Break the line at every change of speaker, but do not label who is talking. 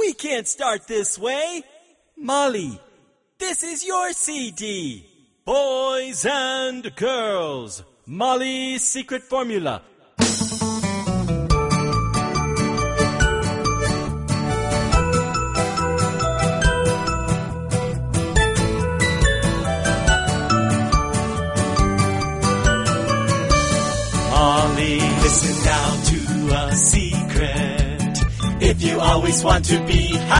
We can't start this way. Molly, this is your CD. Boys and girls, Molly's secret formula. Molly, listen now to a secret. If you always want to be